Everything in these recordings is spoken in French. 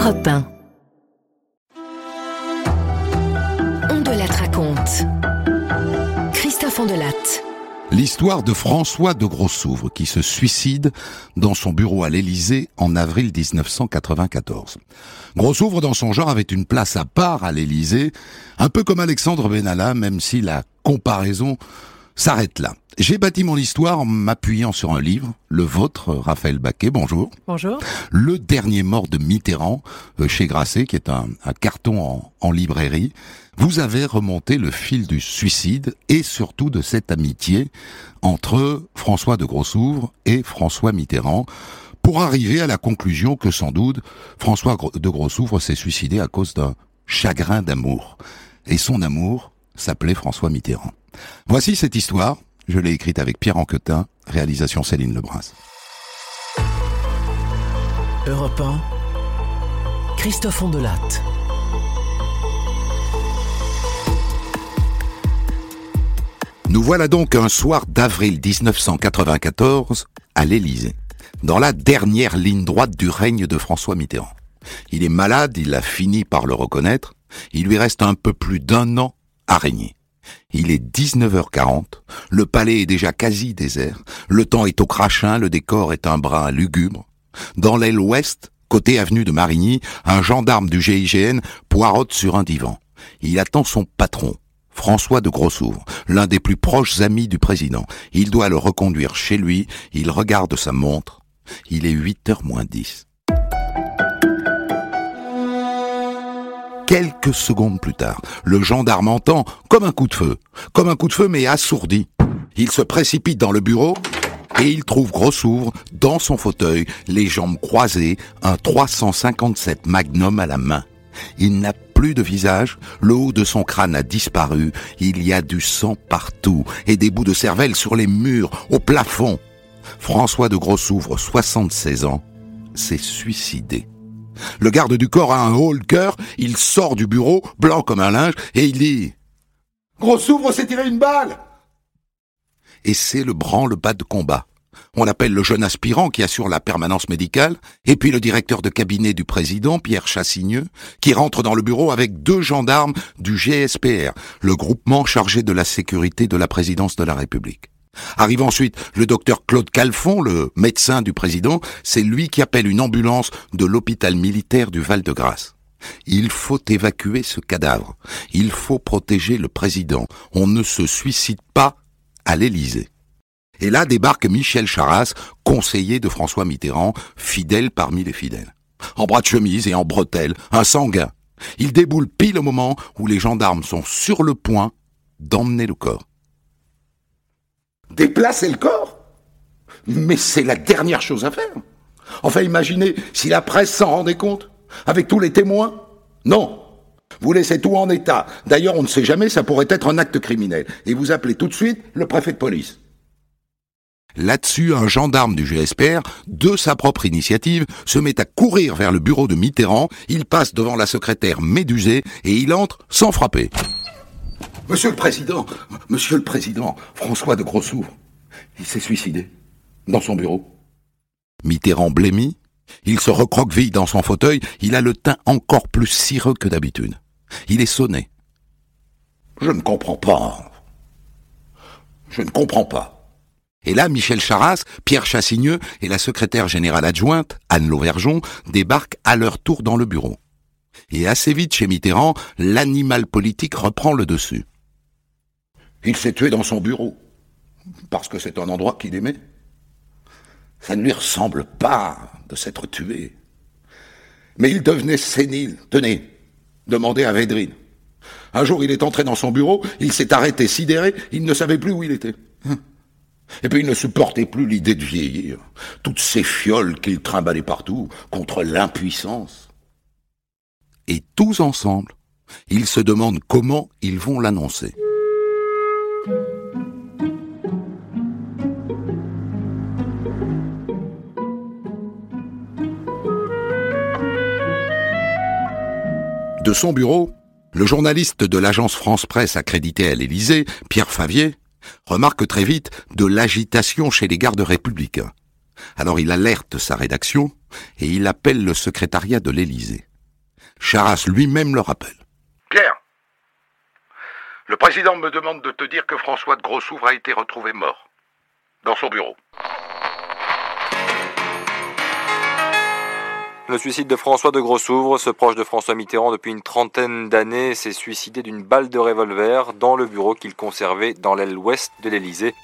Europe 1. On de la raconte. Christophe Ondelatte. L'histoire de François de Grossouvre qui se suicide dans son bureau à l'Élysée en avril 1994. Grossouvre, dans son genre, avait une place à part à l'Élysée, un peu comme Alexandre Benalla, même si la comparaison s'arrête là. J'ai bâti mon histoire en m'appuyant sur un livre, le vôtre, Raphaël Baquet, bonjour. Bonjour. Le dernier mort de Mitterrand, chez Grasset, qui est un carton en librairie. Vous avez remonté le fil du suicide et surtout de cette amitié entre François de Grossouvre et François Mitterrand, pour arriver à la conclusion que sans doute François de Grossouvre s'est suicidé à cause d'un chagrin d'amour. Et son amour s'appelait François Mitterrand. Voici cette histoire, je l'ai écrite avec Pierre Anquetin, réalisation Céline Lebras. Europe 1, Christophe Ondelatte. Nous voilà donc un soir d'avril 1994 à l'Élysée, dans la dernière ligne droite du règne de François Mitterrand. Il est malade, il a fini par le reconnaître, il lui reste un peu plus d'1 an à régner. Il est 19h40, le palais est déjà quasi désert, le temps est au crachin, le décor est un brin lugubre. Dans l'aile ouest, côté avenue de Marigny, un gendarme du GIGN poireaute sur un divan. Il attend son patron, François de Grossouvre, l'un des plus proches amis du président. Il doit le reconduire chez lui, il regarde sa montre, il est 8h moins 10. Quelques secondes plus tard, le gendarme entend comme un coup de feu mais assourdi. Il se précipite dans le bureau et il trouve Grossouvre dans son fauteuil, les jambes croisées, un 357 Magnum à la main. Il n'a plus de visage, le haut de son crâne a disparu, il y a du sang partout et des bouts de cervelle sur les murs, au plafond. François de Grossouvre, 76 ans, s'est suicidé. Le garde du corps a un haut-le-cœur, il sort du bureau, blanc comme un linge, et il dit « Grossouvre s'est tiré une balle !» Et c'est le branle-bas de combat. On appelle le jeune aspirant qui assure la permanence médicale, et puis le directeur de cabinet du président, Pierre Chassigneux, qui rentre dans le bureau avec 2 gendarmes du GSPR, le groupement chargé de la sécurité de la présidence de la République. Arrive ensuite le docteur Claude Calfon, le médecin du président, c'est lui qui appelle une ambulance de l'hôpital militaire du Val-de-Grâce. Il faut évacuer ce cadavre, il faut protéger le président, on ne se suicide pas à l'Élysée. Et là débarque Michel Charasse, conseiller de François Mitterrand, fidèle parmi les fidèles. En bras de chemise et en bretelles, un sanguin. Il déboule pile au moment où les gendarmes sont sur le point d'emmener le corps. Déplacer le corps ? Mais c'est la dernière chose à faire. Enfin, imaginez si la presse s'en rendait compte, avec tous les témoins. Non. Vous laissez tout en état. D'ailleurs, on ne sait jamais, ça pourrait être un acte criminel. Et vous appelez tout de suite le préfet de police. Là-dessus, un gendarme du GSPR, de sa propre initiative, se met à courir vers le bureau de Mitterrand. Il passe devant la secrétaire médusée et il entre sans frapper. Monsieur le Président, François de Grossouvre, il s'est suicidé, dans son bureau. Mitterrand blêmi, il se recroqueville dans son fauteuil, il a le teint encore plus cireux que d'habitude. Il est sonné. Je ne comprends pas. Et là, Michel Charasse, Pierre Chassigneux et la secrétaire générale adjointe, Anne Lauvergeon, débarquent à leur tour dans le bureau. Et assez vite, chez Mitterrand, l'animal politique reprend le dessus. Il s'est tué dans son bureau, parce que c'est un endroit qu'il aimait. Ça ne lui ressemble pas de s'être tué. Mais il devenait sénile. Tenez, demandez à Védrine. Un jour, il est entré dans son bureau, il s'est arrêté sidéré, il ne savait plus où il était. Et puis il ne supportait plus l'idée de vieillir, toutes ces fioles qu'il trimballait partout, contre l'impuissance. Et tous ensemble, ils se demandent comment ils vont l'annoncer. De son bureau, le journaliste de l'agence France-Presse accrédité à l'Élysée, Pierre Favier, remarque très vite de l'agitation chez les gardes républicains. Alors il alerte sa rédaction et il appelle le secrétariat de l'Élysée. Charras lui-même le rappelle. Pierre, le président me demande de te dire que François de Grossouvre a été retrouvé mort, dans son bureau. Le suicide de François de Grossouvre, ce proche de François Mitterrand depuis une trentaine d'années, s'est suicidé d'une balle de revolver dans le bureau qu'il conservait dans l'aile ouest de l'Élysée.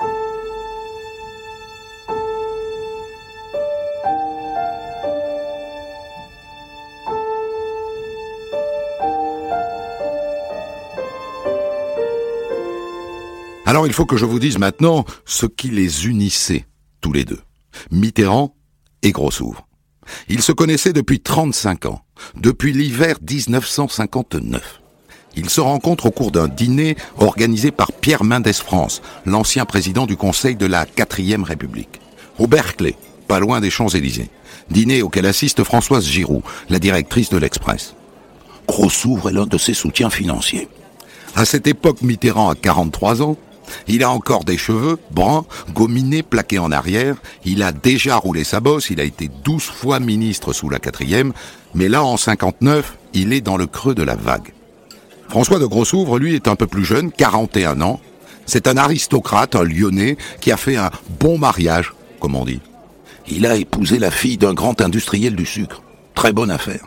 Alors il faut que je vous dise maintenant ce qui les unissait, tous les deux, Mitterrand et Grossouvre. Ils se connaissaient depuis 35 ans, depuis l'hiver 1959. Ils se rencontrent au cours d'un dîner organisé par Pierre Mendès France, l'ancien président du Conseil de la 4e République, au Berkeley, pas loin des Champs-Élysées. Dîner auquel assiste Françoise Giroud, la directrice de l'Express. Grossouvre est l'un de ses soutiens financiers. À cette époque, Mitterrand a 43 ans. Il a encore des cheveux bruns, gominés, plaqués en arrière. Il a déjà roulé sa bosse. Il a été 12 fois ministre sous la 4e. Mais là, en 59, il est dans le creux de la vague. François de Grossouvre, lui, est un peu plus jeune, 41 ans. C'est un aristocrate, un Lyonnais, qui a fait un bon mariage, comme on dit. Il a épousé la fille d'un grand industriel du sucre. Très bonne affaire.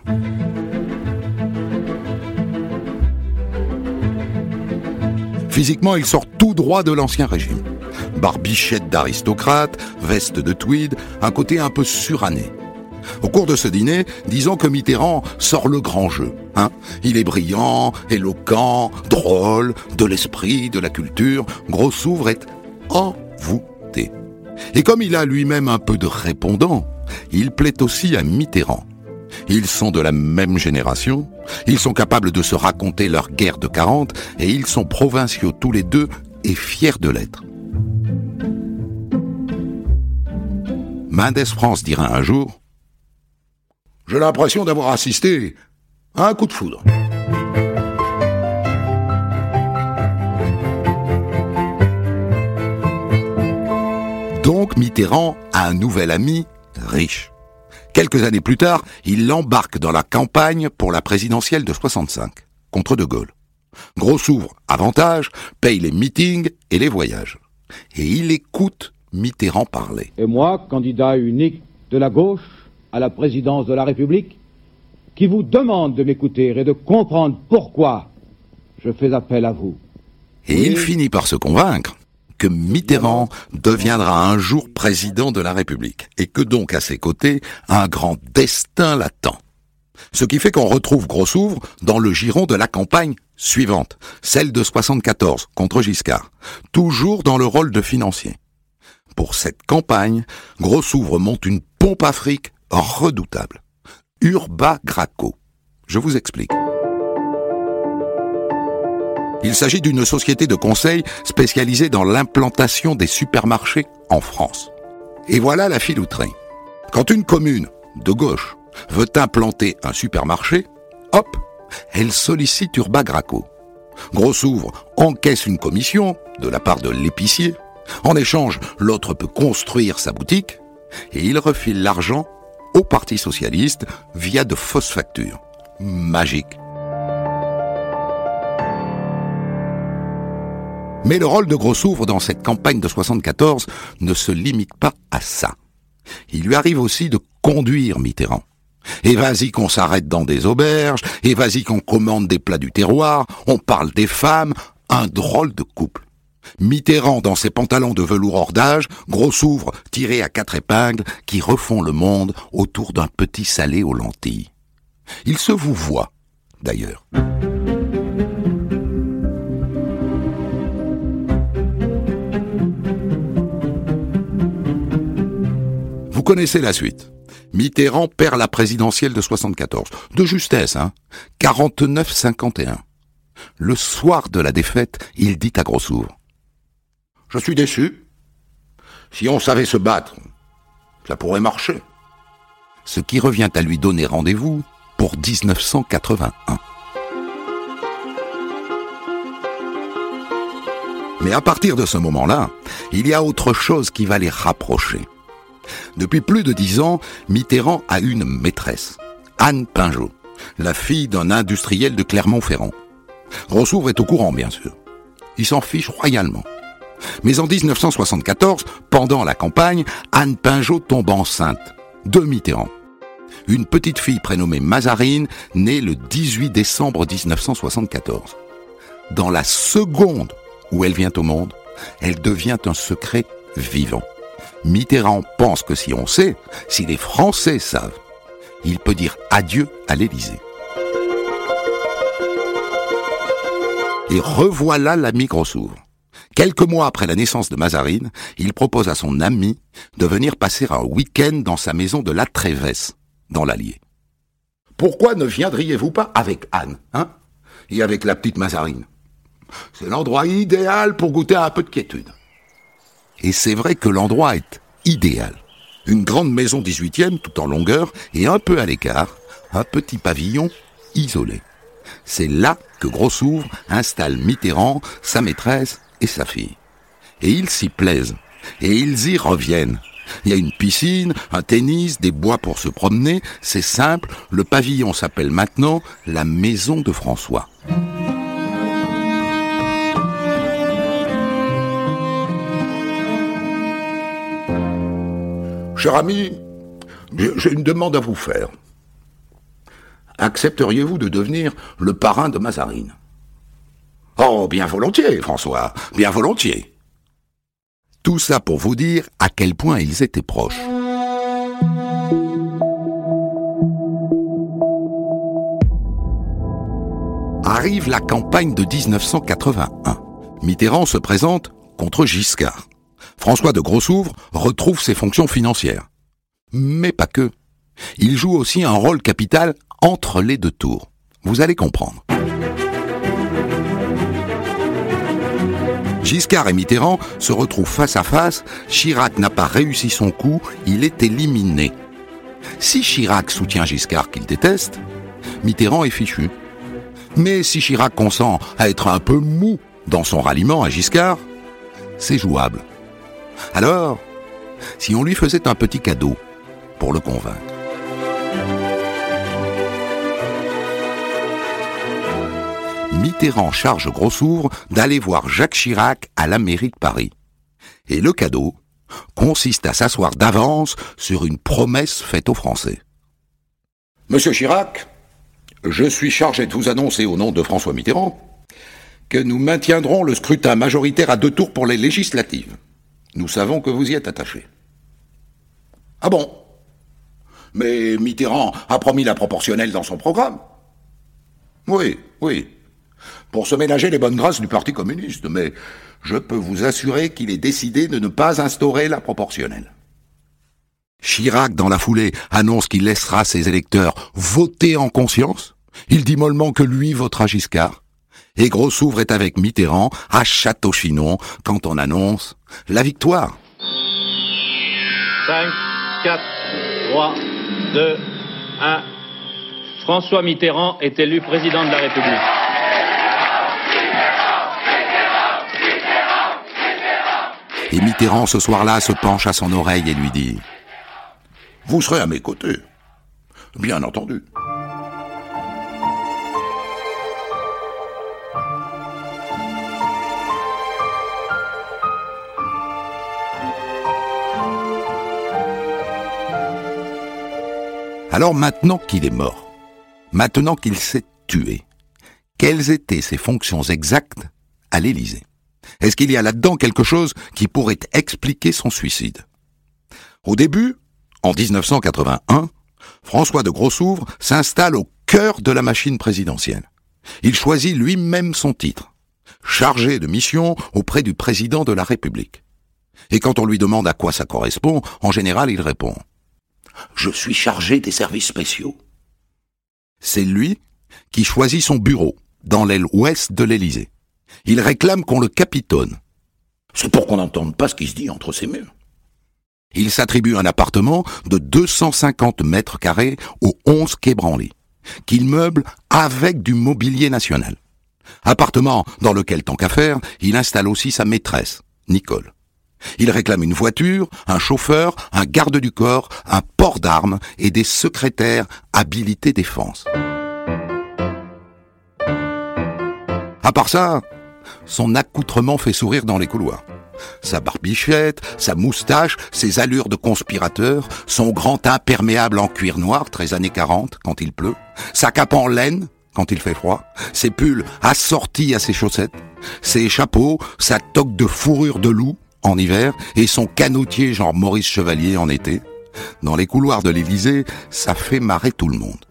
Physiquement, il sort tout droit de l'Ancien Régime. Barbichette d'aristocrate, veste de tweed, un côté un peu suranné. Au cours de ce dîner, disons que Mitterrand sort le grand jeu. Il est brillant, éloquent, drôle, de l'esprit, de la culture. Grossouvre est envoûté. Et comme il a lui-même un peu de répondant, il plaît aussi à Mitterrand. Ils sont de la même génération, ils sont capables de se raconter leur guerre de 40 et ils sont provinciaux tous les deux et fiers de l'être. Mendès France dira un jour « J'ai l'impression d'avoir assisté à un coup de foudre ». Donc Mitterrand a un nouvel ami riche. Quelques années plus tard, il l'embarque dans la campagne pour la présidentielle de 65, contre De Gaulle. Grossouvre, avantage, paye les meetings et les voyages. Et il écoute Mitterrand parler. Et moi, candidat unique de la gauche à la présidence de la République, qui vous demande de m'écouter et de comprendre pourquoi je fais appel à vous. Et il finit par se convaincre que Mitterrand deviendra un jour président de la République et que donc à ses côtés, un grand destin l'attend. Ce qui fait qu'on retrouve Grossouvre dans le giron de la campagne suivante, celle de 74 contre Giscard, toujours dans le rôle de financier. Pour cette campagne, Grossouvre monte une pompe à fric redoutable. Urba Graco. Je vous explique. Il s'agit d'une société de conseil spécialisée dans l'implantation des supermarchés en France. Et voilà la filouterie. Quand une commune de gauche veut implanter un supermarché, hop, elle sollicite Urba Graco. Grossouvre encaisse une commission de la part de l'épicier. En échange, l'autre peut construire sa boutique et il refile l'argent au Parti socialiste via de fausses factures. Magique. Mais le rôle de Grossouvre dans cette campagne de 74 ne se limite pas à ça. Il lui arrive aussi de conduire Mitterrand. Et vas-y qu'on s'arrête dans des auberges, et vas-y qu'on commande des plats du terroir, on parle des femmes, un drôle de couple. Mitterrand dans ses pantalons de velours hors d'âge, Grossouvre tiré à 4 épingles qui refont le monde autour d'un petit salé aux lentilles. Il se vous voit, d'ailleurs. Vous connaissez la suite. Mitterrand perd la présidentielle de 74. De justesse, 49-51. Le soir de la défaite, il dit à Grossouvre: « Je suis déçu. Si on savait se battre, ça pourrait marcher. » Ce qui revient à lui donner rendez-vous pour 1981. Mais à partir de ce moment-là, il y a autre chose qui va les rapprocher. Depuis plus de 10 ans, Mitterrand a une maîtresse, Anne Pinjot, la fille d'un industriel de Clermont-Ferrand. Grossouvre est au courant, bien sûr. Il s'en fiche royalement. Mais en 1974, pendant la campagne, Anne Pinjot tombe enceinte de Mitterrand. Une petite fille prénommée Mazarine, née le 18 décembre 1974. Dans la seconde où elle vient au monde, elle devient un secret vivant. Mitterrand pense que si on sait, si les Français savent, il peut dire adieu à l'Élysée. Et revoilà l'ami Grossouvre. Quelques mois après la naissance de Mazarine, il propose à son ami de venir passer un week-end dans sa maison de La Trévesse, dans l'Allier. Pourquoi ne viendriez-vous pas avec Anne, et avec la petite Mazarine? C'est l'endroit idéal pour goûter à un peu de quiétude. Et c'est vrai que l'endroit est idéal. Une grande maison 18e, tout en longueur, et un peu à l'écart, un petit pavillon isolé. C'est là que Grossouvre installe Mitterrand, sa maîtresse et sa fille. Et ils s'y plaisent, et ils y reviennent. Il y a une piscine, un tennis, des bois pour se promener, c'est simple, le pavillon s'appelle maintenant la Maison de François. Cher ami, j'ai une demande à vous faire. Accepteriez-vous de devenir le parrain de Mazarine? Oh, bien volontiers, François, bien volontiers. Tout ça pour vous dire à quel point ils étaient proches. Arrive la campagne de 1981. Mitterrand se présente contre Giscard. François de Grossouvre retrouve ses fonctions financières. Mais pas que. Il joue aussi un rôle capital entre les deux tours. Vous allez comprendre. Giscard et Mitterrand se retrouvent face à face. Chirac n'a pas réussi son coup, il est éliminé. Si Chirac soutient Giscard qu'il déteste, Mitterrand est fichu. Mais si Chirac consent à être un peu mou dans son ralliement à Giscard, c'est jouable. Alors, si on lui faisait un petit cadeau pour le convaincre. Mitterrand charge Grossouvre d'aller voir Jacques Chirac à la mairie de Paris. Et le cadeau consiste à s'asseoir d'avance sur une promesse faite aux Français. Monsieur Chirac, je suis chargé de vous annoncer au nom de François Mitterrand que nous maintiendrons le scrutin majoritaire à 2 tours pour les législatives. Nous savons que vous y êtes attaché. Ah bon? Mais Mitterrand a promis la proportionnelle dans son programme. Oui. Pour se ménager les bonnes grâces du Parti communiste, mais je peux vous assurer qu'il est décidé de ne pas instaurer la proportionnelle. Chirac, dans la foulée, annonce qu'il laissera ses électeurs voter en conscience. Il dit mollement que lui votera Giscard. Et Grossouvre est avec Mitterrand à Château-Chinon quand on annonce la victoire. 5, 4, 3, 2, 1. François Mitterrand est élu président de la République. Et Mitterrand, ce soir-là, se penche à son oreille et lui dit « Vous serez à mes côtés. » Bien entendu. Alors maintenant qu'il est mort, maintenant qu'il s'est tué, quelles étaient ses fonctions exactes à l'Élysée? Est-ce qu'il y a là-dedans quelque chose qui pourrait expliquer son suicide? Au début, en 1981, François de Grossouvre s'installe au cœur de la machine présidentielle. Il choisit lui-même son titre, chargé de mission auprès du président de la République. Et quand on lui demande à quoi ça correspond, en général il répond « Je suis chargé des services spéciaux ». C'est lui qui choisit son bureau dans l'aile ouest de l'Élysée. Il réclame qu'on le capitonne. C'est pour qu'on n'entende pas ce qui se dit entre ses murs. Il s'attribue un appartement de 250 mètres carrés au 11 quai Branly, qu'il meuble avec du mobilier national. Appartement dans lequel, tant qu'à faire, il installe aussi sa maîtresse, Nicole. Il réclame une voiture, un chauffeur, un garde du corps, un port d'armes et des secrétaires habilités défense. À part ça, son accoutrement fait sourire dans les couloirs. Sa barbichette, sa moustache, ses allures de conspirateur, son grand imperméable en cuir noir, très années 40 quand il pleut, sa cape en laine quand il fait froid, ses pulls assortis à ses chaussettes, ses chapeaux, sa toque de fourrure de loup en hiver et son canotier genre Maurice Chevalier en été. Dans les couloirs de l'Élysée, ça fait marrer tout le monde.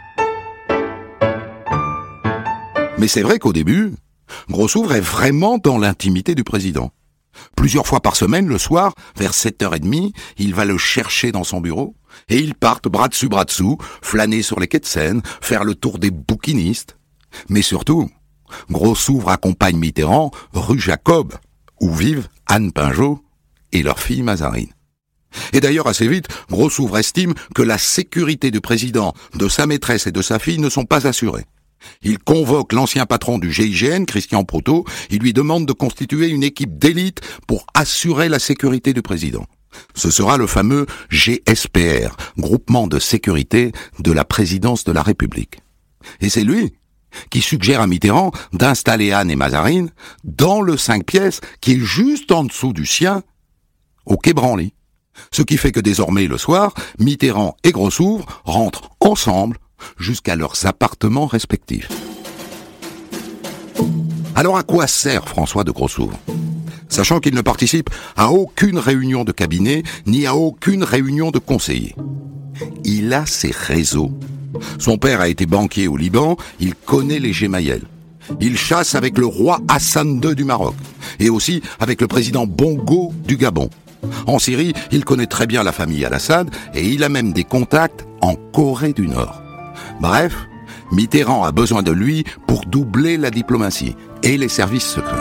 Mais c'est vrai qu'au début, Grossouvre est vraiment dans l'intimité du président. Plusieurs fois par semaine, le soir, vers 7h30, il va le chercher dans son bureau et ils partent bras dessus bras dessous, flâner sur les quais de Seine, faire le tour des bouquinistes. Mais surtout, Grossouvre accompagne Mitterrand rue Jacob, où vivent Anne Pinjot et leur fille Mazarine. Et d'ailleurs, assez vite, Grossouvre estime que la sécurité du président, de sa maîtresse et de sa fille ne sont pas assurées. Il convoque l'ancien patron du GIGN, Christian Proto, il lui demande de constituer une équipe d'élite pour assurer la sécurité du président. Ce sera le fameux GSPR, Groupement de sécurité de la présidence de la République. Et c'est lui qui suggère à Mitterrand d'installer Anne et Mazarine dans le 5 pièces qui est juste en dessous du sien, au quai Branly. Ce qui fait que désormais, le soir, Mitterrand et Grossouvre rentrent ensemble jusqu'à leurs appartements respectifs. Alors à quoi sert François de Grossouvre ? Sachant qu'il ne participe à aucune réunion de cabinet, ni à aucune réunion de conseillers. Il a ses réseaux. Son père a été banquier au Liban, il connaît les Gemayel. Il chasse avec le roi Hassan II du Maroc, et aussi avec le président Bongo du Gabon. En Syrie, il connaît très bien la famille Al-Assad, et il a même des contacts en Corée du Nord. Bref, Mitterrand a besoin de lui pour doubler la diplomatie et les services secrets.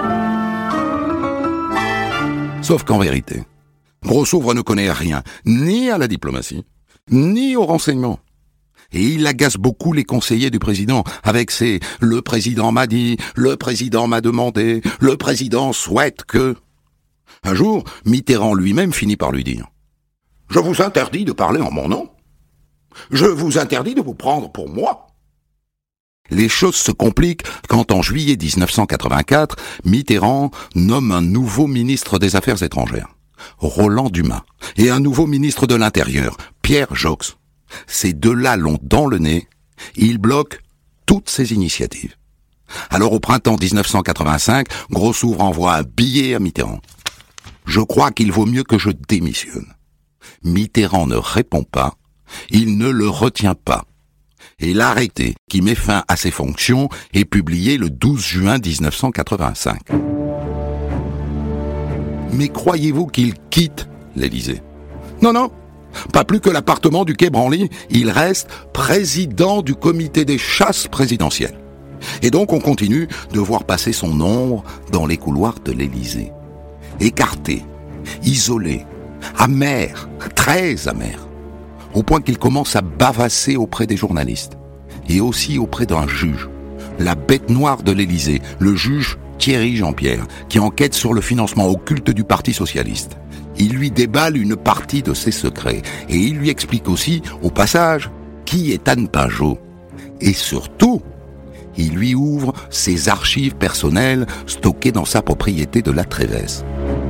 Sauf qu'en vérité, Grossouvre ne connaît rien, ni à la diplomatie, ni au renseignement. Et il agace beaucoup les conseillers du président, avec ses « le président m'a dit »,« le président m'a demandé »,« le président souhaite que ». Un jour, Mitterrand lui-même finit par lui dire « Je vous interdis de parler en mon nom. Je vous interdis de vous prendre pour moi. » Les choses se compliquent quand en juillet 1984, Mitterrand nomme un nouveau ministre des Affaires étrangères, Roland Dumas, et un nouveau ministre de l'Intérieur, Pierre Joxe. Ces deux-là l'ont dans le nez, et ils bloquent toutes ces initiatives. Alors au printemps 1985, Grossouvre envoie un billet à Mitterrand. « Je crois qu'il vaut mieux que je démissionne. » Mitterrand ne répond pas, il ne le retient pas. Et l'arrêté qui met fin à ses fonctions est publié le 12 juin 1985. Mais croyez-vous qu'il quitte l'Élysée ? Non, pas plus que l'appartement du quai Branly, il reste président du comité des chasses présidentielles. Et donc on continue de voir passer son ombre dans les couloirs de l'Élysée. Écarté, isolé, amer, très amer, au point qu'il commence à bavasser auprès des journalistes, et aussi auprès d'un juge, la bête noire de l'Élysée, le juge Thierry Jean-Pierre, qui enquête sur le financement occulte du Parti socialiste. Il lui déballe une partie de ses secrets, et il lui explique aussi, au passage, qui est Anne Pinjot. Et surtout, il lui ouvre ses archives personnelles stockées dans sa propriété de la Trévèze.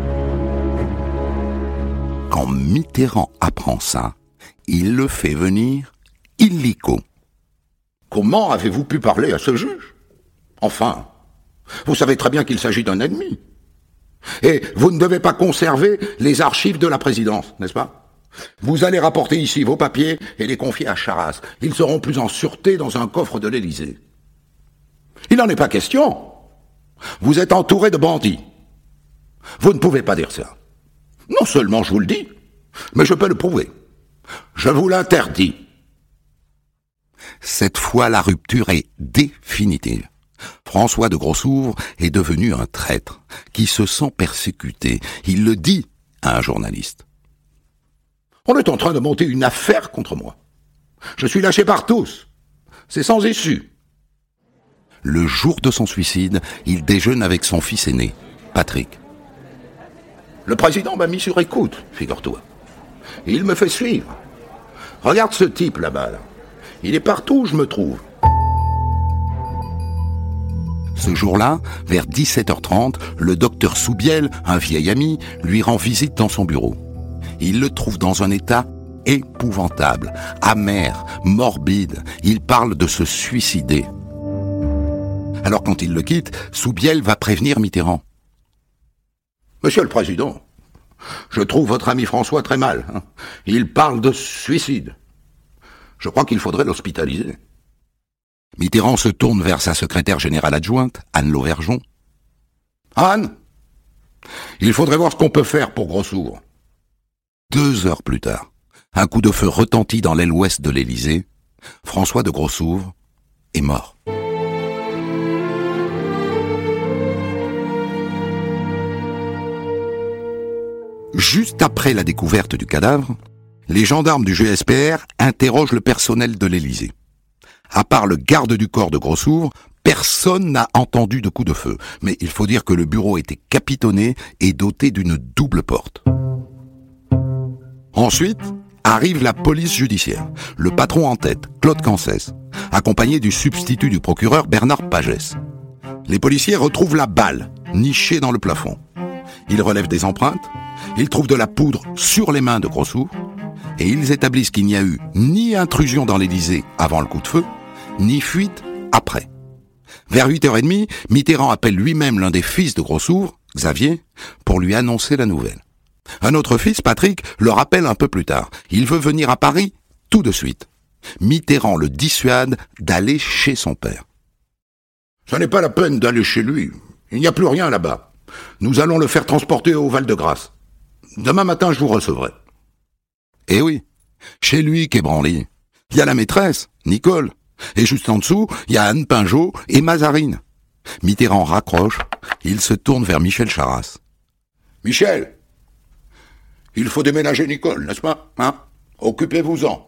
Quand Mitterrand apprend ça, il le fait venir illico. « Comment avez-vous pu parler à ce juge ? Enfin, vous savez très bien qu'il s'agit d'un ennemi. Et vous ne devez pas conserver les archives de la présidence, n'est-ce pas ? Vous allez rapporter ici vos papiers et les confier à Charras. Ils seront plus en sûreté dans un coffre de l'Élysée. Il n'en est pas question. Vous êtes entouré de bandits. Vous ne pouvez pas dire ça. Non seulement je vous le dis, mais je peux le prouver. Je vous l'interdis. » Cette fois, la rupture est définitive. François de Grossouvre est devenu un traître qui se sent persécuté. Il le dit à un journaliste. « On est en train de monter une affaire contre moi. Je suis lâché par tous. C'est sans issue. » Le jour de son suicide, il déjeune avec son fils aîné, Patrick. « Le président m'a mis sur écoute, figure-toi. Il me fait suivre. Regarde ce type là-bas, là. Il est partout où je me trouve. » Ce jour-là, vers 17h30, le docteur Soubiel, un vieil ami, lui rend visite dans son bureau. Il le trouve dans un état épouvantable, amer, morbide. Il parle de se suicider. Alors quand il le quitte, Soubiel va prévenir Mitterrand. « Monsieur le Président, je trouve votre ami François très mal. Il parle de suicide. Je crois qu'il faudrait l'hospitaliser. » Mitterrand se tourne vers sa secrétaire générale adjointe, Anne Lauvergeon. « Anne, il faudrait voir ce qu'on peut faire pour Grossouvre. » 2 heures plus tard, un coup de feu retentit dans l'aile ouest de l'Élysée. François de Grossouvre est mort. Juste après la découverte du cadavre, les gendarmes du GSPR interrogent le personnel de l'Élysée. À part le garde du corps de Grossouvre, personne n'a entendu de coup de feu. Mais il faut dire que le bureau était capitonné et doté d'une double porte. Ensuite, arrive la police judiciaire. Le patron en tête, Claude Cancès, accompagné du substitut du procureur Bernard Pagès. Les policiers retrouvent la balle, nichée dans le plafond. Ils relèvent des empreintes, ils trouvent de la poudre sur les mains de Grossouvre, et ils établissent qu'il n'y a eu ni intrusion dans l'Élysée avant le coup de feu, ni fuite après. Vers 8h30, Mitterrand appelle lui-même l'un des fils de Grossouvre, Xavier, pour lui annoncer la nouvelle. Un autre fils, Patrick, le rappelle un peu plus tard. Il veut venir à Paris tout de suite. Mitterrand le dissuade d'aller chez son père. « Ce n'est pas la peine d'aller chez lui. Il n'y a plus rien là-bas. Nous allons le faire transporter au Val-de-Grâce. Demain matin, je vous recevrai. » Eh oui, chez lui qu'est Branly. Il y a la maîtresse, Nicole. Et juste en dessous, il y a Anne Pinjot et Mazarine. Mitterrand raccroche, il se tourne vers Michel Charasse. « Michel, il faut déménager Nicole, n'est-ce pas, hein? Occupez-vous-en. »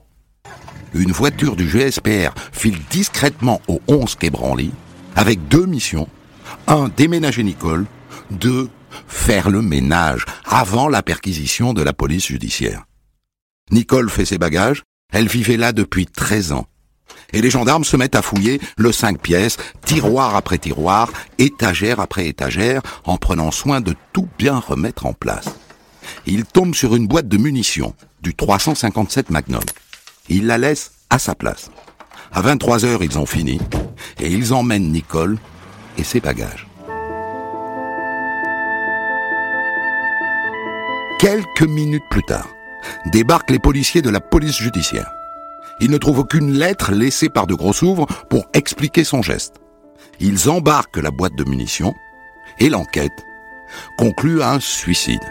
Une voiture du GSPR file discrètement au 11 quai Branly, avec 2 missions. 1, déménager Nicole. 2, faire le ménage, avant la perquisition de la police judiciaire. Nicole fait ses bagages, elle vivait là depuis 13 ans. Et les gendarmes se mettent à fouiller le 5 pièces, tiroir après tiroir, étagère après étagère, en prenant soin de tout bien remettre en place. Ils tombent sur une boîte de munitions, du 357 Magnum. Ils la laissent à sa place. À 23h, ils ont fini, et ils emmènent Nicole et ses bagages. Quelques minutes plus tard, débarquent les policiers de la police judiciaire. Ils ne trouvent aucune lettre laissée par de Grossouvre pour expliquer son geste. Ils embarquent la boîte de munitions et l'enquête conclut à un suicide.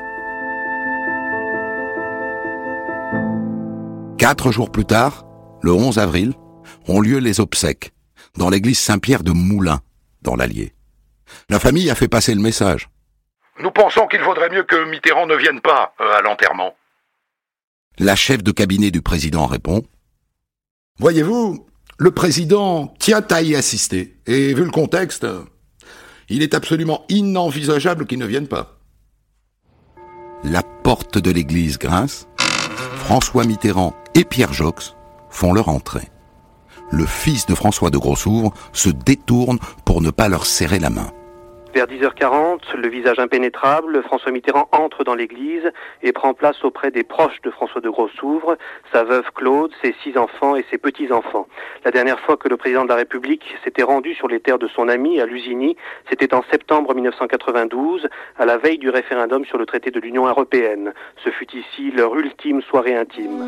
4 jours plus tard, le 11 avril, ont lieu les obsèques dans l'église Saint-Pierre de Moulins, dans l'Allier. La famille a fait passer le message. Nous pensons qu'il vaudrait mieux que Mitterrand ne vienne pas à l'enterrement. La chef de cabinet du président répond. Voyez-vous, le président tient à y assister. Et vu le contexte, il est absolument inenvisageable qu'il ne vienne pas. La porte de l'église grince. François Mitterrand et Pierre Jox font leur entrée. Le fils de François de Grossouvre se détourne pour ne pas leur serrer la main. Vers 10h40, le visage impénétrable, François Mitterrand entre dans l'église et prend place auprès des proches de François de Grossouvre, sa veuve Claude, ses 6 enfants et ses petits-enfants. La dernière fois que le président de la République s'était rendu sur les terres de son ami à Lusigny, c'était en septembre 1992, à la veille du référendum sur le traité de l'Union européenne. Ce fut ici leur ultime soirée intime.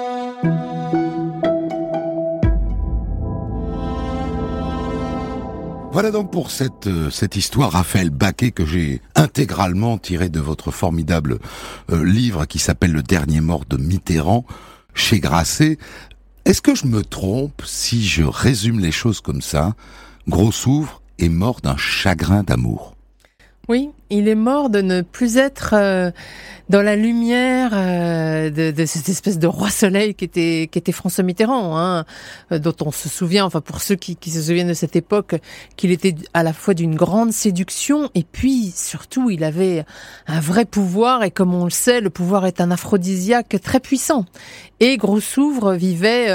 Voilà donc pour cette histoire, Raphaël Baquet, que j'ai intégralement tirée de votre formidable livre qui s'appelle Le dernier mort de Mitterrand, chez Grasset. Est-ce que je me trompe si je résume les choses comme ça? Grossouvre est mort d'un chagrin d'amour. Oui, il est mort de ne plus être dans la lumière de cette espèce de roi soleil qui était François Mitterrand, hein, dont on se souvient, enfin pour ceux qui se souviennent de cette époque, qu'il était à la fois d'une grande séduction et puis surtout il avait un vrai pouvoir, et comme on le sait, le pouvoir est un aphrodisiaque très puissant. Et Grossouvre vivait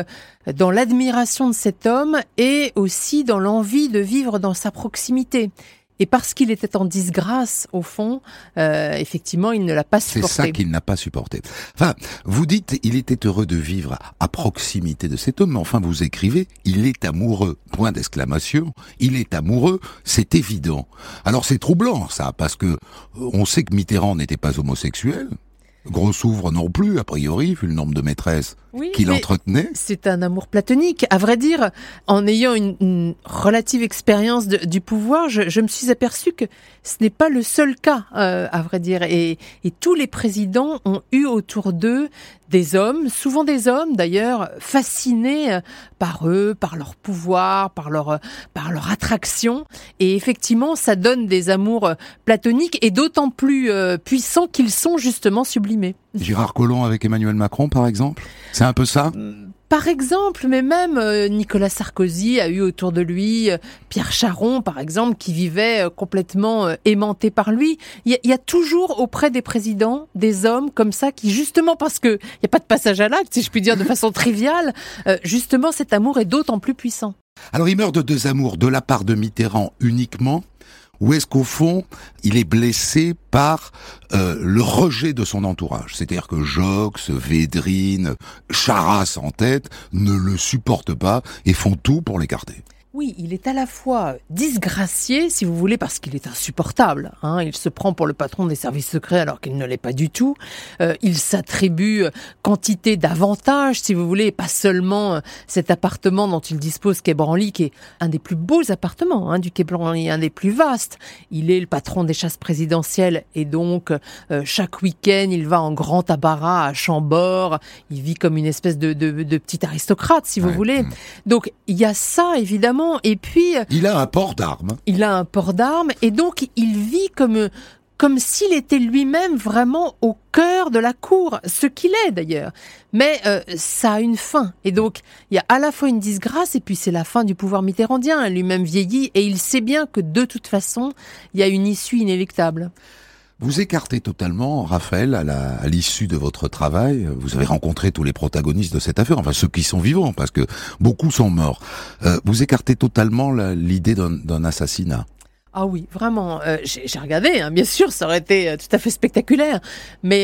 dans l'admiration de cet homme et aussi dans l'envie de vivre dans sa proximité. Et parce qu'il était en disgrâce, au fond, effectivement, il ne l'a pas supporté. C'est ça qu'il n'a pas supporté. Enfin, vous dites, il était heureux de vivre à proximité de cet homme, mais enfin, vous écrivez, il est amoureux. Point d'exclamation. Il est amoureux, c'est évident. Alors, c'est troublant, ça, parce que on sait que Mitterrand n'était pas homosexuel. Grossouvre non plus, a priori, vu le nombre de maîtresses qu'il entretenait. C'est un amour platonique. À vrai dire, en ayant une relative expérience du pouvoir, je me suis aperçue que ce n'est pas le seul cas, à vrai dire. Et tous les présidents ont eu autour d'eux des hommes, souvent des hommes d'ailleurs, fascinés par eux, par leur pouvoir, par leur attraction. Et effectivement, ça donne des amours platoniques et d'autant plus puissants qu'ils sont justement sublimés. Gérard Collomb avec Emmanuel Macron, par exemple ? C'est un peu ça ? Par exemple, mais même Nicolas Sarkozy a eu autour de lui Pierre Charon, par exemple, qui vivait complètement aimanté par lui. Il y a toujours auprès des présidents des hommes comme ça qui, justement, parce que il n'y a pas de passage à l'acte, si je puis dire de façon triviale, justement cet amour est d'autant plus puissant. Alors il meurt de deux amours, de la part de Mitterrand uniquement, ou est-ce qu'au fond, il est blessé par le rejet de son entourage ? C'est-à-dire que Joxe, Védrine, Charras en tête ne le supportent pas et font tout pour l'écarter. Oui, il est à la fois disgracié, si vous voulez, parce qu'il est insupportable. Il se prend pour le patron des services secrets alors qu'il ne l'est pas du tout. Il s'attribue quantité d'avantages, si vous voulez, et pas seulement cet appartement dont il dispose quai Branly, qui est un des plus beaux appartements du quai Branly, un des plus vastes. Il est le patron des chasses présidentielles et donc chaque week-end, il va en grand tabarat à Chambord. Il vit comme une espèce de petit aristocrate, si vous voulez. Donc, il y a ça, évidemment. Et puis, il a un port d'armes. Il a un port d'armes et donc il vit comme s'il était lui-même vraiment au cœur de la cour, ce qu'il est d'ailleurs. Mais ça a une fin. Et donc, il y a à la fois une disgrâce et puis c'est la fin du pouvoir mitterrandien. Lui-même vieillit et il sait bien que de toute façon, il y a une issue inéluctable. Vous écartez totalement, Raphaël, à l'issue de votre travail, vous avez rencontré tous les protagonistes de cette affaire, enfin ceux qui sont vivants, parce que beaucoup sont morts. Vous écartez totalement l'idée d'un assassinat. Ah oui, vraiment. J'ai regardé, bien sûr, ça aurait été tout à fait spectaculaire, mais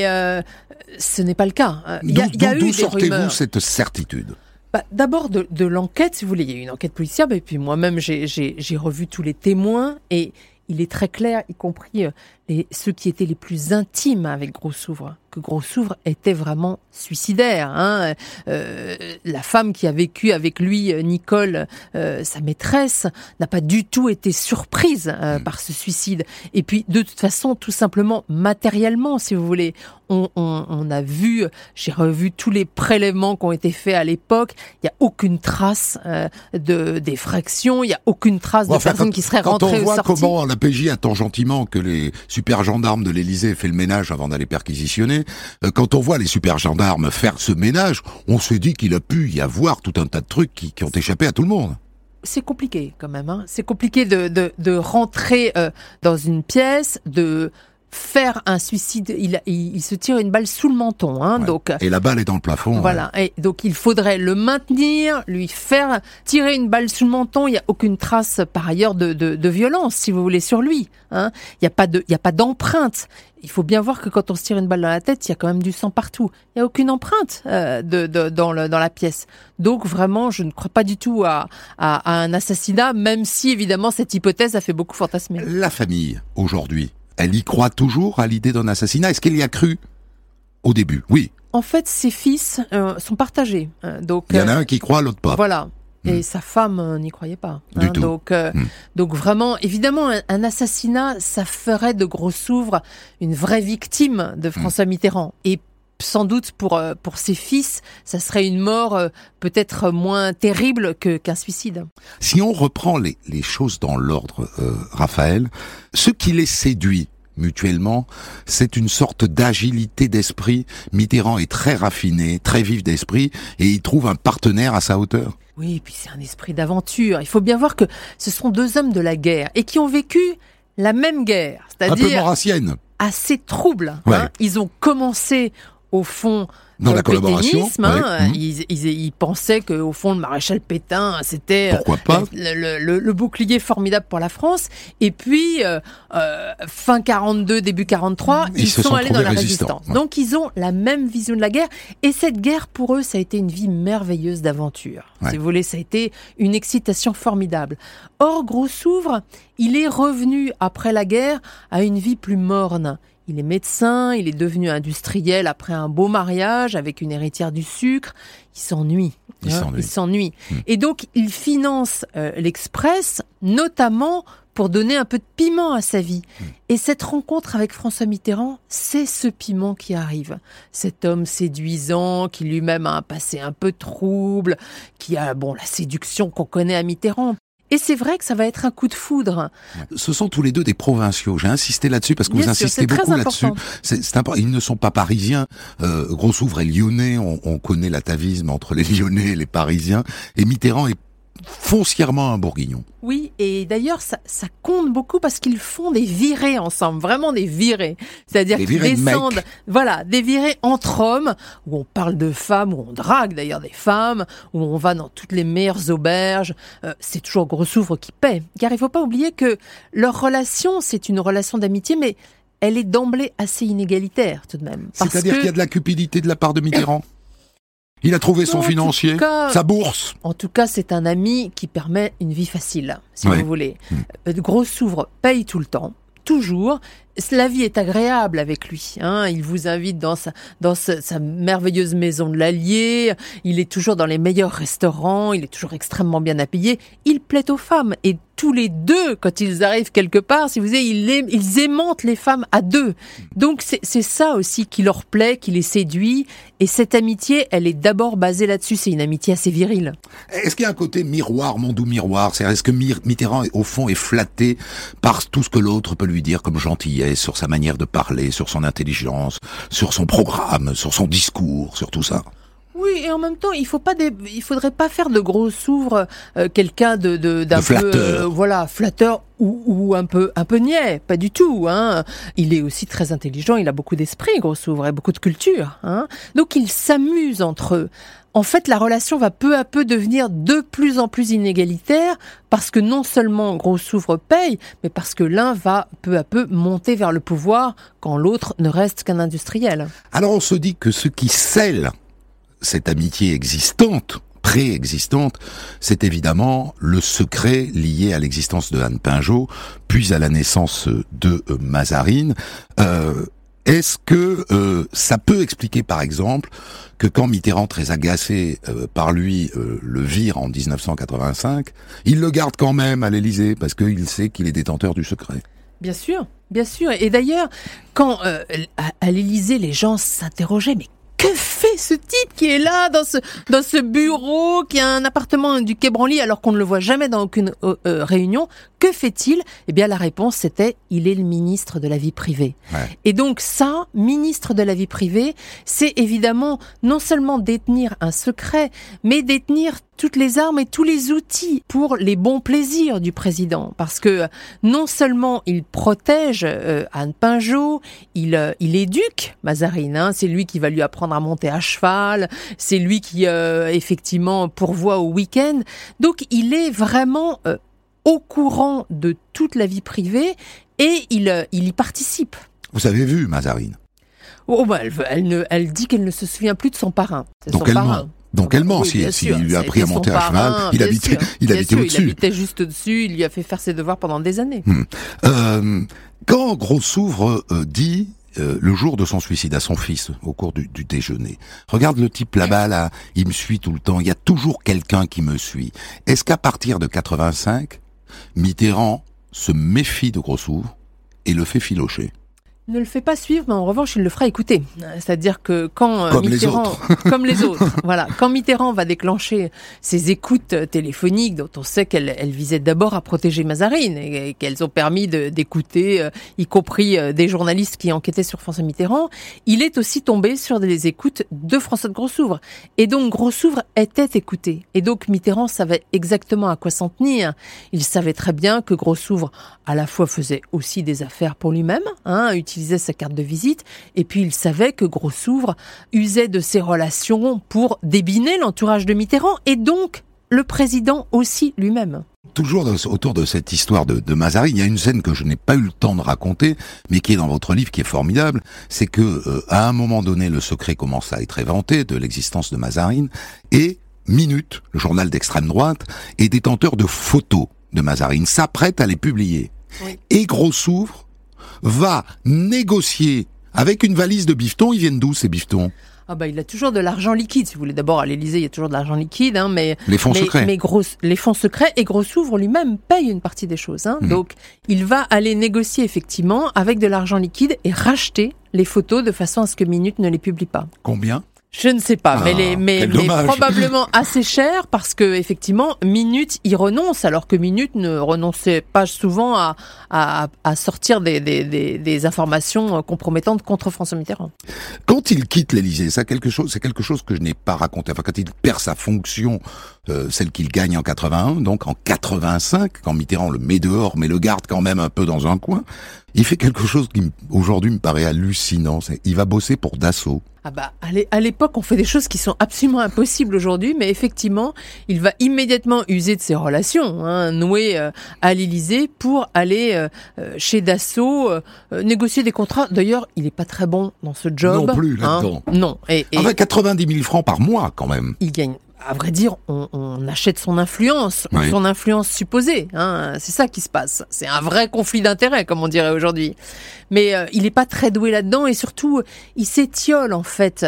ce n'est pas le cas. D'où sortez-vous cette certitude ? D'abord de l'enquête, si vous voulez, il y a eu une enquête policière, et puis moi-même j'ai revu tous les témoins et il est très clair, y compris ceux qui étaient les plus intimes avec Grossouvre, que Grossouvre était vraiment suicidaire. La femme qui a vécu avec lui, Nicole, sa maîtresse, n'a pas du tout été surprise par ce suicide. Et puis, de toute façon, tout simplement, matériellement, si vous voulez, on a vu, j'ai revu tous les prélèvements qui ont été faits à l'époque, il n'y a aucune trace d'effraction, il n'y a aucune trace de personne qui serait rentrée ou sortie. Quand on voit comment la PJ attend gentiment que les super gendarmes de l'Élysée aient fait le ménage avant d'aller perquisitionner, quand on voit les super gendarmes faire ce ménage, on se dit qu'il a pu y avoir tout un tas de trucs qui ont échappé à tout le monde. C'est compliqué quand même. C'est compliqué de rentrer dans une pièce, de faire un suicide. Il se tire une balle sous le menton. Donc, et la balle est dans le plafond. Voilà. Et donc il faudrait le maintenir, lui faire tirer une balle sous le menton. Il n'y a aucune trace par ailleurs de violence, si vous voulez, sur lui. Il n'y a pas d'empreinte. Il faut bien voir que quand on se tire une balle dans la tête, il y a quand même du sang partout. Il n'y a aucune empreinte dans la pièce. Donc vraiment, je ne crois pas du tout à un assassinat, même si évidemment cette hypothèse a fait beaucoup fantasmer. La famille, aujourd'hui, elle y croit toujours à l'idée d'un assassinat ? Est-ce qu'elle y a cru au début ? Oui. En fait, ses fils sont partagés. Donc, il y en a un qui croit, l'autre pas. Voilà. Et sa femme n'y croyait pas. Du tout. Donc vraiment, évidemment, un assassinat, ça ferait de Grossouvre une vraie victime de François Mitterrand. Et sans doute pour ses fils, ça serait une mort peut-être moins terrible qu'un suicide. Si on reprend les choses dans l'ordre, Raphaël, ce qui les séduit mutuellement, c'est une sorte d'agilité d'esprit. Mitterrand est très raffiné, très vif d'esprit, et il trouve un partenaire à sa hauteur. Oui, et puis c'est un esprit d'aventure. Il faut bien voir que ce sont deux hommes de la guerre et qui ont vécu la même guerre, c'est-à-dire un peu maurassienne, assez trouble. Ouais. Ils ont commencé au fond, dans la collaboration, ils pensaient que au fond le maréchal Pétain c'était pourquoi pas le bouclier formidable pour la France. Et puis fin 42, début 43, ils sont allés dans la résistance. Donc ils ont la même vision de la guerre. Et cette guerre pour eux, ça a été une vie merveilleuse d'aventure. Si vous voulez, ça a été une excitation formidable. Or Grossouvre, il est revenu après la guerre à une vie plus morne. Il est médecin, il est devenu industriel après un beau mariage avec une héritière du sucre. Il s'ennuie. Il s'ennuie. Et donc, il finance l'Express, notamment pour donner un peu de piment à sa vie. Et cette rencontre avec François Mitterrand, c'est ce piment qui arrive. Cet homme séduisant, qui lui-même a un passé un peu trouble, qui a la séduction qu'on connaît à Mitterrand. Et c'est vrai que ça va être un coup de foudre. Ce sont tous les deux des provinciaux. J'ai insisté là-dessus parce que vous insistez beaucoup là-dessus. C'est important. Ils ne sont pas parisiens. Grossouvre est lyonnais. On connaît l'atavisme entre les Lyonnais et les Parisiens. Et Mitterrand est foncièrement un bourguignon. Oui, et d'ailleurs, ça compte beaucoup parce qu'ils font des virées ensemble, vraiment des virées. C'est-à-dire qu'ils descendent, des virées entre hommes, où on parle de femmes, où on drague d'ailleurs des femmes, où on va dans toutes les meilleures auberges. C'est toujours Grossouvre qui paie. Car il ne faut pas oublier que leur relation, c'est une relation d'amitié, mais elle est d'emblée assez inégalitaire tout de même. C'est-à-dire qu'il y a de la cupidité de la part de Mitterrand ? Il a trouvé son financier, sa bourse. En tout cas, c'est un ami qui permet une vie facile, si vous voulez. Grossouvre paye tout le temps, toujours. La vie est agréable avec lui. Il vous invite dans sa merveilleuse maison de l'Allier. Il est toujours dans les meilleurs restaurants. Il est toujours extrêmement bien habillé. Il plaît aux femmes. Et tous les deux, quand ils arrivent quelque part, si vous voulez, ils aimantent les femmes à deux. Donc c'est ça aussi qui leur plaît, qui les séduit. Et cette amitié, elle est d'abord basée là-dessus. C'est une amitié assez virile. Est-ce qu'il y a un côté miroir, mon doux miroir ? C'est-à-dire, est-ce que Mitterrand, au fond, est flatté par tout ce que l'autre peut lui dire comme gentillesse, sur sa manière de parler, sur son intelligence, sur son programme, sur son discours, sur tout ça ? Oui, et en même temps, il faudrait pas faire de Grossouvre quelqu'un d'un flatteur. Peu flatteur ou un peu niais, pas du tout. Il est aussi très intelligent, il a beaucoup d'esprit, Grossouvre, et beaucoup de culture. Donc ils s'amusent entre eux. En fait, la relation va peu à peu devenir de plus en plus inégalitaire parce que non seulement Grossouvre paye, mais parce que l'un va peu à peu monter vers le pouvoir quand l'autre ne reste qu'un industriel. Alors on se dit que ce qui scelle cette amitié existante, préexistante, c'est évidemment le secret lié à l'existence de Anne Pinjot, puis à la naissance de Mazarine. Est-ce que ça peut expliquer, par exemple, que quand Mitterrand, très agacé par lui, le vire en 1985, il le garde quand même à l'Élysée, parce qu'il sait qu'il est détenteur du secret ? Bien sûr. Et d'ailleurs, quand à l'Élysée, les gens s'interrogeaient, mais que fait ce type qui est là dans ce bureau, qui a un appartement du Quai Branly alors qu'on ne le voit jamais dans aucune réunion? Que fait-il? Eh bien, la réponse c'était il est le ministre de la vie privée. Ouais. Et donc ça, ministre de la vie privée, c'est évidemment non seulement détenir un secret, mais détenir toutes les armes et tous les outils pour les bons plaisirs du président. Parce que non seulement il protège Anne Pinjot, il éduque Mazarine, c'est lui qui va lui apprendre à monter à cheval, c'est lui qui effectivement pourvoit au week-end. Donc il est vraiment au courant de toute la vie privée et il y participe. Vous avez vu Mazarine? Elle dit qu'elle ne se souvient plus de son parrain. C'est donc son parrain. Donc elle ment, s'il lui a appris à monter à cheval, il habitait au-dessus. Il habitait juste au-dessus, il lui a fait faire ses devoirs pendant des années. Quand Grossouvre dit, le jour de son suicide à son fils, au cours du déjeuner, regarde le type là-bas, là, il me suit tout le temps, il y a toujours quelqu'un qui me suit. Est-ce qu'à partir de 85, Mitterrand se méfie de Grossouvre et le fait filocher? Il ne le fait pas suivre, mais en revanche, il le fera écouter. C'est-à-dire que quand Mitterrand, comme les autres, voilà, quand Mitterrand va déclencher ses écoutes téléphoniques, dont on sait qu'elles visaient d'abord à protéger Mazarine et qu'elles ont permis d'écouter, y compris des journalistes qui enquêtaient sur François Mitterrand, il est aussi tombé sur des écoutes de François de Grossouvre. Et donc Grossouvre était écouté. Et donc Mitterrand savait exactement à quoi s'en tenir. Il savait très bien que Grossouvre, à la fois, faisait aussi des affaires pour lui-même, utilisait sa carte de visite. Et puis, il savait que Grossouvre usait de ses relations pour débiner l'entourage de Mitterrand et donc le président aussi lui-même. Toujours autour de cette histoire de Mazarine, il y a une scène que je n'ai pas eu le temps de raconter, mais qui est dans votre livre, qui est formidable. C'est que à un moment donné, le secret commence à être éventé de l'existence de Mazarine, et Minute, le journal d'extrême droite, est détenteur de photos de Mazarine, s'apprête à les publier. Oui. Et Grossouvre va négocier avec une valise de bifetons. Ils viennent d'où ces bifetons ? Il a toujours de l'argent liquide, si vous voulez. D'abord, à l'Élysée, il y a toujours de l'argent liquide, mais les fonds secrets. Les fonds secrets, et Grossouvre lui-même paye une partie des choses. Donc, il va aller négocier effectivement avec de l'argent liquide et racheter les photos de façon à ce que Minute ne les publie pas. Combien ? Je ne sais pas, mais probablement assez cher parce que effectivement Minute y renonce, alors que Minute ne renonçait pas souvent à sortir des informations compromettantes contre François Mitterrand. Quand il quitte l'Élysée, c'est quelque chose que je n'ai pas raconté. Enfin, quand il perd sa fonction, celle qu'il gagne en 81, donc en 85, quand Mitterrand le met dehors, mais le garde quand même un peu dans un coin, il fait quelque chose qui aujourd'hui me paraît hallucinant. Il va bosser pour Dassault. À l'époque, on fait des choses qui sont absolument impossibles aujourd'hui, mais effectivement, il va immédiatement user de ses relations nouées à l'Élysée pour aller chez Dassault négocier des contrats. D'ailleurs, il n'est pas très bon dans ce job. Non plus là-dedans. Non. Avec 90 000 francs par mois, quand même. Il gagne. À vrai dire, on achète son influence, oui. Son influence supposée. C'est ça qui se passe. C'est un vrai conflit d'intérêts, comme on dirait aujourd'hui. Mais il n'est pas très doué là-dedans et surtout, il s'étiole en fait,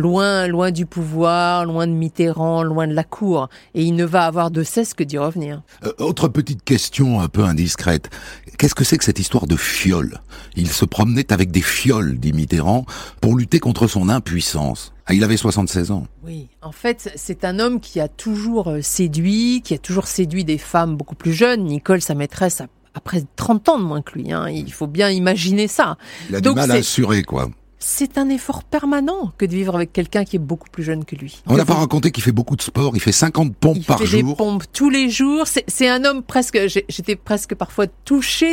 loin du pouvoir, loin de Mitterrand, loin de la cour. Et il ne va avoir de cesse que d'y revenir. Autre petite question un peu indiscrète. Qu'est-ce que c'est que cette histoire de fioles ? Il se promenait avec des fioles, dit Mitterrand, pour lutter contre son impuissance. Il avait 76 ans. Oui, en fait, c'est un homme qui a toujours séduit des femmes beaucoup plus jeunes. Nicole, sa maîtresse, a près de 30 ans de moins que lui. Il faut bien imaginer ça. Il a du mal à assurer, quoi. C'est un effort permanent que de vivre avec quelqu'un qui est beaucoup plus jeune que lui. On n'a pas raconté qu'il fait beaucoup de sport, il fait 50 pompes par jour. Il fait des pompes tous les jours. C'est un homme j'étais presque parfois touchée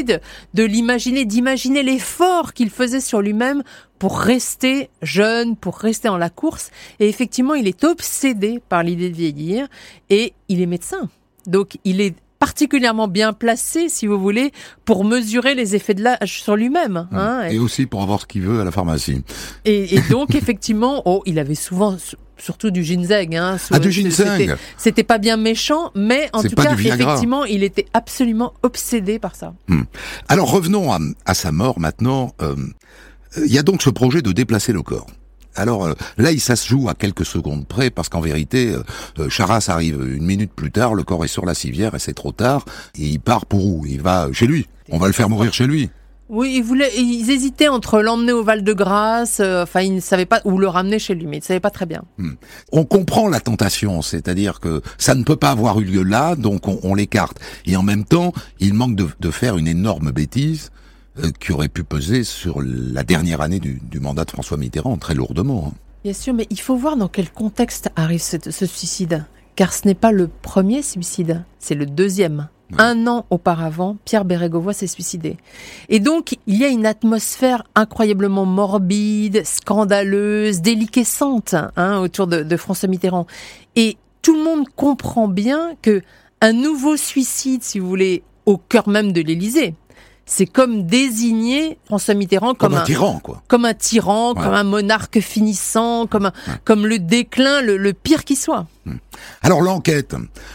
d'imaginer l'effort qu'il faisait sur lui-même pour rester jeune, pour rester en la course. Et effectivement, il est obsédé par l'idée de vieillir et il est médecin. Donc, il est particulièrement bien placé, si vous voulez, pour mesurer les effets de l'âge sur lui-même. Et aussi pour avoir ce qu'il veut à la pharmacie. Et donc, effectivement, il avait souvent, surtout du ginseng. Du ginseng. C'était pas bien méchant, mais en tout cas, effectivement, il était absolument obsédé par ça. Alors, revenons à sa mort maintenant. Il y a donc ce projet de déplacer le corps. Alors là, ça se joue à quelques secondes près, parce qu'en vérité, Charras arrive une minute plus tard, le corps est sur la civière et c'est trop tard, et il part pour où ? Il va chez lui. On va le faire mourir chez lui. Oui, ils hésitaient entre l'emmener au Val-de-Grâce, ils ne savaient pas, ou le ramener chez lui, mais ils ne savaient pas très bien. On comprend la tentation, c'est-à-dire que ça ne peut pas avoir eu lieu là, donc on l'écarte. Et en même temps, il manque de faire une énorme bêtise, qui aurait pu peser sur la dernière année du mandat de François Mitterrand, très lourdement. Bien sûr, mais il faut voir dans quel contexte arrive ce suicide. Car ce n'est pas le premier suicide, c'est le deuxième. Oui. 1 an auparavant, Pierre Bérégovoy s'est suicidé. Et donc, il y a une atmosphère incroyablement morbide, scandaleuse, déliquescente autour de François Mitterrand. Et tout le monde comprend bien que un nouveau suicide, si vous voulez, au cœur même de l'Élysée, c'est comme désigner François Mitterrand comme un tyran, quoi. Comme un tyran, comme un monarque finissant, comme le déclin, le pire qui soit. Alors l'enquête,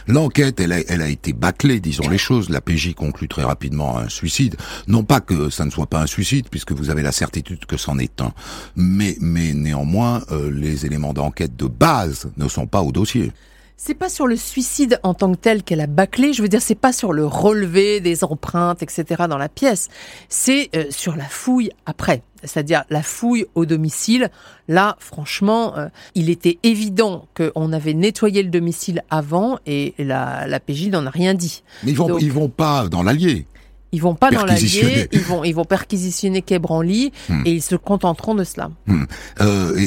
elle a été bâclée, disons les choses. La PJ conclut très rapidement un suicide. Non pas que ça ne soit pas un suicide, puisque vous avez la certitude que c'en est un. Mais néanmoins, les éléments d'enquête de base ne sont pas au dossier. C'est pas sur le suicide en tant que tel qu'elle a bâclé, je veux dire, c'est pas sur le relevé des empreintes, etc. dans la pièce. C'est sur la fouille après, c'est-à-dire la fouille au domicile. Là, franchement, il était évident qu'on avait nettoyé le domicile avant et la PJ n'en a rien dit. Mais ils vont pas dans l'Allier. Ils vont pas dans l'Allier, ils vont perquisitionner Quai Branly et ils se contenteront de cela.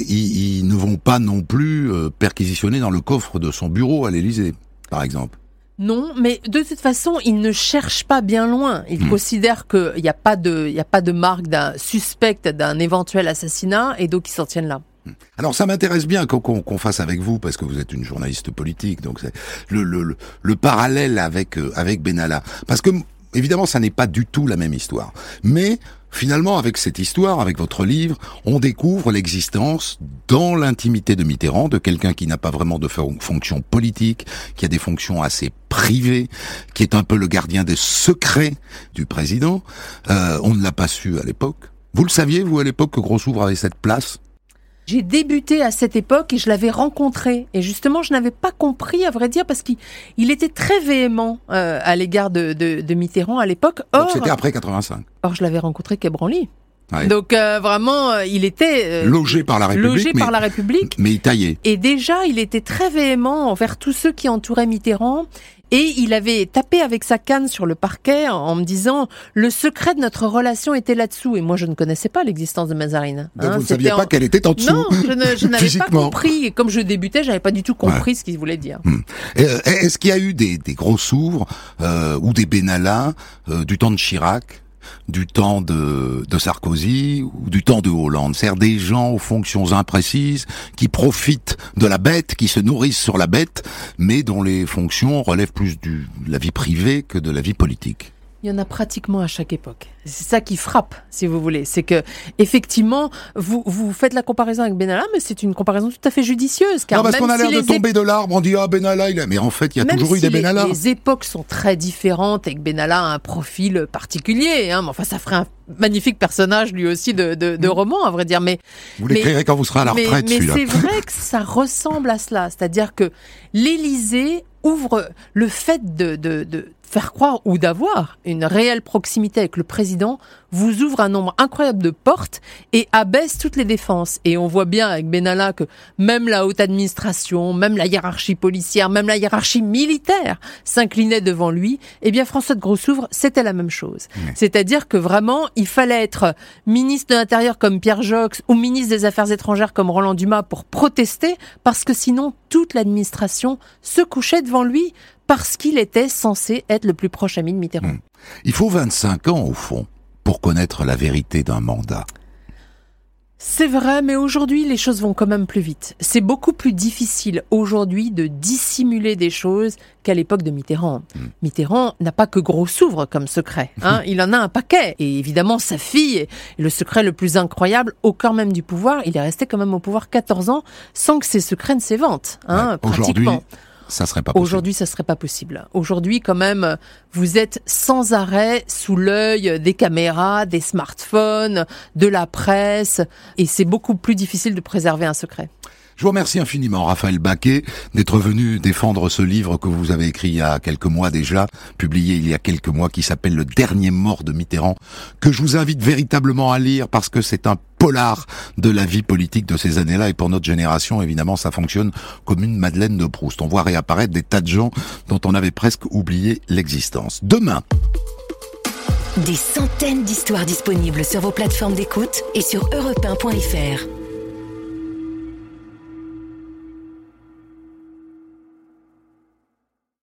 Ils ne vont pas non plus perquisitionner dans le coffre de son bureau à l'Élysée, par exemple. Non, mais de toute façon, il ne cherche pas bien loin. Il considère qu'il n'y a pas de marque d'un suspect d'un éventuel assassinat et donc ils s'en tiennent là. Alors ça m'intéresse bien qu'on fasse avec vous, parce que vous êtes une journaliste politique, donc c'est le parallèle avec Benalla. Parce que, évidemment, ça n'est pas du tout la même histoire. Mais, finalement, avec cette histoire, avec votre livre, on découvre l'existence, dans l'intimité de Mitterrand, de quelqu'un qui n'a pas vraiment de fonction politique, qui a des fonctions assez privées, qui est un peu le gardien des secrets du président. On ne l'a pas su à l'époque. Vous le saviez, vous, à l'époque, que Grossouvre avait cette place ? J'ai débuté à cette époque et je l'avais rencontré. Et justement, je n'avais pas compris, à vrai dire, parce qu'il était très véhément à l'égard de Mitterrand à l'époque. Donc c'était après 85. Or, je l'avais rencontré qu'à Branly. Ouais. Donc vraiment, il était logé par la République, mais il taillait. Et déjà, il était très véhément envers tous ceux qui entouraient Mitterrand. Et il avait tapé avec sa canne sur le parquet en me disant « Le secret de notre relation était là-dessous ». Et moi, je ne connaissais pas l'existence de Mazarine. Donc vous ne saviez pas qu'elle était en dessous. Non, je n'avais pas compris. Et comme je débutais, je n'avais pas du tout compris ce qu'il voulait dire. Est-ce qu'il y a eu des Grossouvre ou des Benalla du temps de Chirac, du temps de Sarkozy ou du temps de Hollande? C'est-à-dire des gens aux fonctions imprécises qui profitent de la bête, qui se nourrissent sur la bête, mais dont les fonctions relèvent plus de la vie privée que de la vie politique. Il y en a pratiquement à chaque époque. C'est ça qui frappe, si vous voulez. C'est que, effectivement, vous faites la comparaison avec Benalla, mais c'est une comparaison tout à fait judicieuse. Car non, parce qu'on a l'air de tomber de l'arbre, on dit « Ah, Benalla, mais en fait, il y a toujours eu des Benalla. » Les époques sont très différentes et que Benalla a un profil particulier. Mais enfin, ça ferait un magnifique personnage, lui aussi, de roman, à vrai dire. Vous l'écrirez quand vous serez à la retraite, celui-là. Mais c'est vrai que ça ressemble à cela. C'est-à-dire que l'Élysée ouvre le fait de faire croire ou d'avoir une réelle proximité avec le président, vous ouvre un nombre incroyable de portes et abaisse toutes les défenses. Et on voit bien avec Benalla que même la haute administration, même la hiérarchie policière, même la hiérarchie militaire s'inclinait devant lui. Eh bien, François de Grossouvre, c'était la même chose. Oui. C'est-à-dire que vraiment, il fallait être ministre de l'Intérieur comme Pierre Joxe ou ministre des Affaires étrangères comme Roland Dumas pour protester, parce que sinon, toute l'administration se couchait devant lui parce qu'il était censé être le plus proche ami de Mitterrand. Il faut 25 ans, au fond, pour connaître la vérité d'un mandat. C'est vrai, mais aujourd'hui, les choses vont quand même plus vite. C'est beaucoup plus difficile aujourd'hui de dissimuler des choses qu'à l'époque de Mitterrand. Mitterrand n'a pas que Grossouvre comme secret. Il en a un paquet. Et évidemment, sa fille est le secret le plus incroyable au cœur même du pouvoir. Il est resté quand même au pouvoir 14 ans sans que ses secrets ne s'éventent, pratiquement. Ça serait pas possible. Aujourd'hui, ça serait pas possible. Aujourd'hui, quand même, vous êtes sans arrêt sous l'œil des caméras, des smartphones, de la presse, et c'est beaucoup plus difficile de préserver un secret. Je vous remercie infiniment, Raphaël Baquet, d'être venu défendre ce livre que vous avez écrit il y a quelques mois déjà, publié il y a quelques mois, qui s'appelle Le dernier mort de Mitterrand, que je vous invite véritablement à lire parce que c'est un polar de la vie politique de ces années-là, et pour notre génération, évidemment, ça fonctionne comme une Madeleine de Proust. On voit réapparaître des tas de gens dont on avait presque oublié l'existence. Demain, des centaines d'histoires disponibles sur vos plateformes d'écoute et sur europe1.fr.